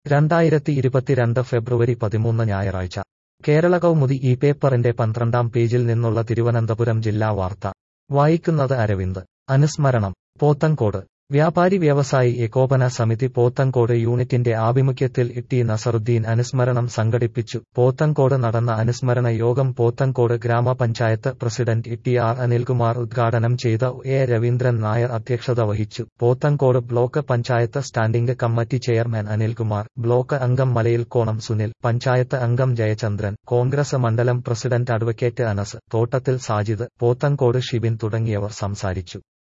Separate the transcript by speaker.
Speaker 1: 2022 ഫെബ്രുവരി 13 ഞായറാഴ്ച കേരള കൗമുദി ഈ പേപ്പറിന്റെ 12-ാം പേജിൽ നിന്നുള്ള തിരുവനന്തപുരം ജില്ലാ വാർത്ത വായിക്കുന്നത് അരവിന്ദ്. അനുസ്മരണം പോത്തൻകോട്. വ്യാപാരി വ്യവസായി ഏകോപന സമിതി പോത്തൻകോട് യൂണിറ്റിന്റെ ആഭിമുഖ്യത്തിൽ ടി നസറുദ്ദീൻ അനുസ്മരണം സംഘടിപ്പിച്ചു. പോത്തൻകോട് നടന്ന അനുസ്മരണ യോഗം പോത്തൻകോട് ഗ്രാമപഞ്ചായത്ത് പ്രസിഡന്റ് ടി ആർ അനിൽകുമാർ ഉദ്ഘാടനം ചെയ്ത എ രവീന്ദ്രൻ നായർ അധ്യക്ഷത വഹിച്ചു. Pothencode block panchayat standing committee chairman Anilkumar, block അംഗം മലയിൽക്കോണം സുനിൽ, പഞ്ചായത്ത് അംഗം ജയചന്ദ്രൻ, കോൺഗ്രസ് മണ്ഡലം പ്രസിഡന്റ് അഡ്വക്കേറ്റ് അനസ്, തോട്ടത്തിൽ സാജിദ്, പോത്തൻകോട് ഷിബിൻ തുടങ്ങിയവർ സംസാരിച്ചു.